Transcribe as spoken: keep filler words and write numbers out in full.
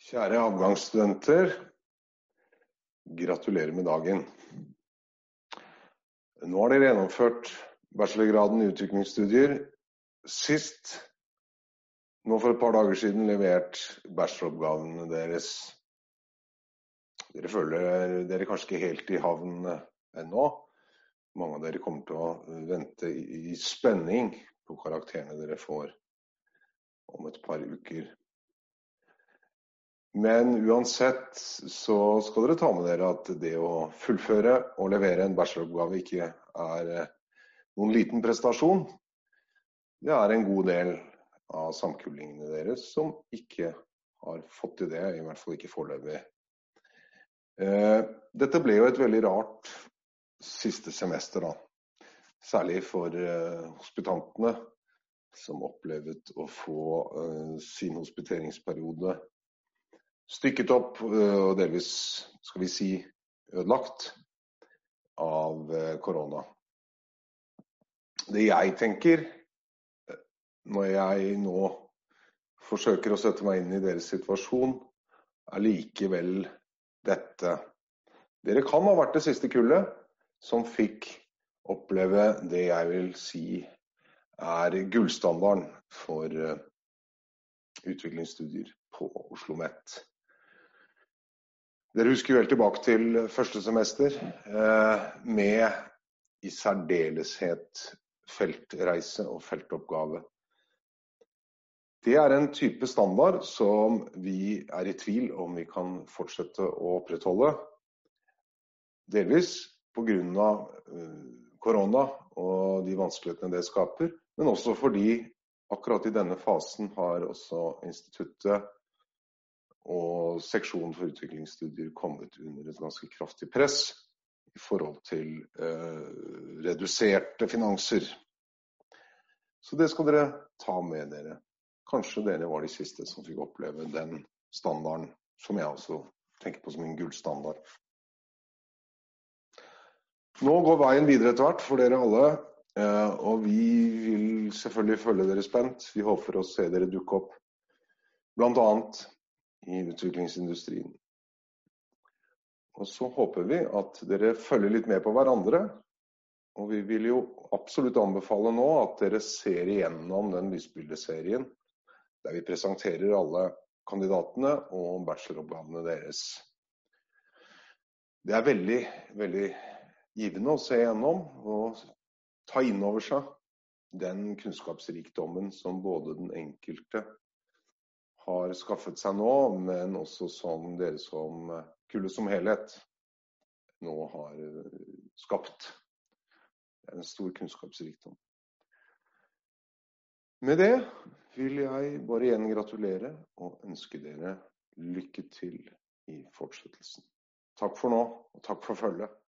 Kjære avgangsstudenter, gratulerer med dagen. Nå har dere gjennomført bachelorgraden i utviklingsstudier. Sist, nå for et par dager siden, levert bacheloroppgavene deres. Dere føler dere kanskje ikke helt i havn ennå. Mange av dere kommer til å vente i spenning på karakterene dere får om et par uker. Men uansett så skal dere ta med dere at det å fullføre og levere en bacheloroppgave ikke er noen liten prestasjon. Det er en god del av samkullingene deres som ikke har fått til det, i hvert fall ikke foreløpig. Dette ble jo et veldig rart siste semester da. Særlig for hospitantene som opplevde å få sin hospiteringsperiode stykket opp og delvis, skal vi si, ødelagt av korona. Det jeg tenker, når jeg nå forsøker å sette meg inn i deres situasjon, er likevel dette. Dere kan ha vært det siste kullet som fikk oppleve det jeg vil si er gullstandarden for utviklingsstudier på OsloMet. Dere husker vel tilbake til første semester med i særdeleshet feltreise og feltoppgave. Det er en type standard som vi er i tvil om vi kan fortsette å opprettholde. Delvis på grunn av korona og de vanskelighetene det skaper, men også fordi akkurat i denne fasen har også instituttet og seksjonen for utviklingsstudier kommet under et ganske kraftig press i forhold til eh, reduserte finanser. Så det skal dere ta med dere. Kanskje dere var de siste som fikk oppleve den standarden, som jeg også tenker på som en gullstandard. Nå går veien videre etter hvert for dere alle, eh, og vi vil selvfølgelig følge dere spent. Vi håper å se dere dukke opp, blant annet i utviklingsindustrien. Og så håper vi at dere følger litt med på hverandre, og vi vil jo absolutt anbefale nå at dere ser igjennom den lysbildeserien, der vi presenterer alle kandidatene og bacheloroppgavene deres. Det er veldig, veldig givende å se igjennom og ta inn over seg den kunnskapsrikdommen som både den enkelte har skaffet seg nå, men også som dere som kullet som helhet nå har skapt. Det er en stor kunnskapsrikdom. Med det vil jeg bare igjen gratulere og ønske dere lykke til i fortsettelsen. Takk for nå, og takk for følget.